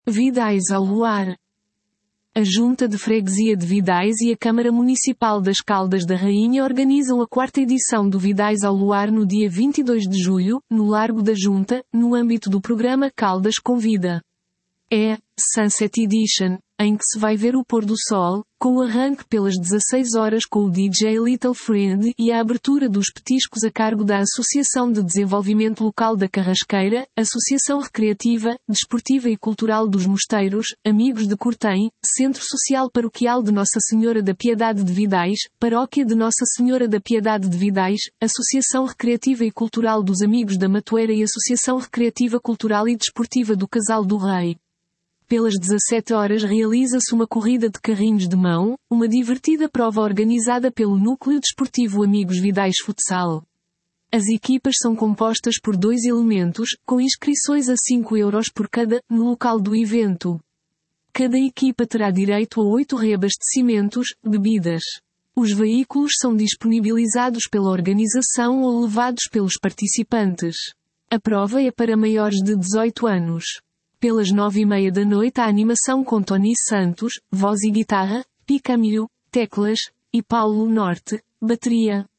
Vidais ao Luar. A Junta de Freguesia de Vidais e a Câmara Municipal das Caldas da Rainha organizam a 4ª edição do Vidais ao Luar no dia 22 de julho, no Largo da Junta, no âmbito do programa Caldas Convida. É Sunset Edition, em que se vai ver o pôr do sol, com o arranque pelas 16 horas com o DJ Little Friend e a abertura dos petiscos a cargo da Associação de Desenvolvimento Local da Carrasqueira, Associação Recreativa, Desportiva e Cultural dos Mosteiros, Amigos de Cortem, Centro Social Paroquial de Nossa Senhora da Piedade de Vidais, Paróquia de Nossa Senhora da Piedade de Vidais, Associação Recreativa e Cultural dos Amigos da Matoeira e Associação Recreativa Cultural e Desportiva do Casal do Rei. Pelas 17 horas realiza-se uma corrida de carrinhos de mão, uma divertida prova organizada pelo Núcleo Desportivo Amigos Vidais Futsal. As equipas são compostas por 2 elementos, com inscrições a 5 euros por cada, no local do evento. Cada equipa terá direito a 8 reabastecimentos, bebidas. Os veículos são disponibilizados pela organização ou levados pelos participantes. A prova é para maiores de 18 anos. Pelas 9h30 da noite a animação com Tony Santos, voz e guitarra, Picamilho, teclas, e Paulo Norte, bateria.